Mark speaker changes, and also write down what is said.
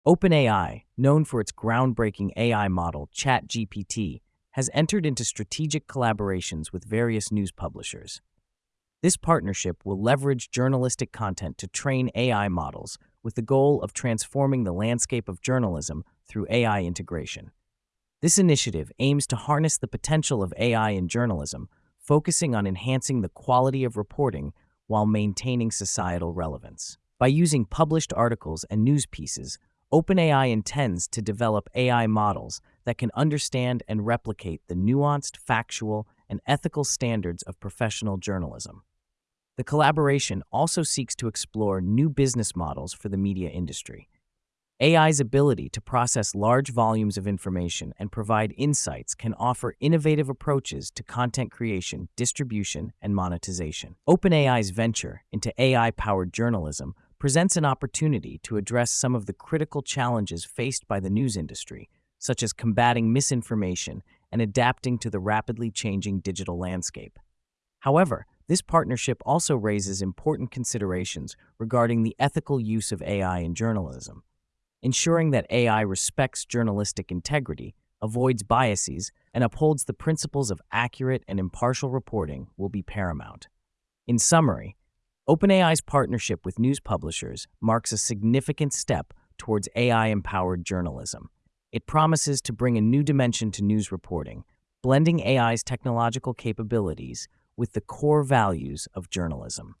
Speaker 1: OpenAI, known for its groundbreaking AI model ChatGPT, has entered into strategic collaborations with various news publishers. This partnership will leverage journalistic content to train AI models with the goal of transforming the landscape of journalism through AI integration. This initiative aims to harness the potential of AI in journalism, focusing on enhancing the quality of reporting while maintaining societal relevance. By using published articles and news pieces, OpenAI intends to develop AI models that can understand and replicate the nuanced, factual, and ethical standards of professional journalism. The collaboration also seeks to explore new business models for the media industry. AI's ability to process large volumes of information and provide insights can offer innovative approaches to content creation, distribution, and monetization. OpenAI's venture into AI-powered journalism presents an opportunity to address some of the critical challenges faced by the news industry, such as combating misinformation and adapting to the rapidly changing digital landscape. However, this partnership also raises important considerations regarding the ethical use of AI in journalism. Ensuring that AI respects journalistic integrity, avoids biases, and upholds the principles of accurate and impartial reporting will be paramount. In summary, OpenAI's partnership with news publishers marks a significant step towards AI-empowered journalism. It promises to bring a new dimension to news reporting, blending AI's technological capabilities with the core values of journalism.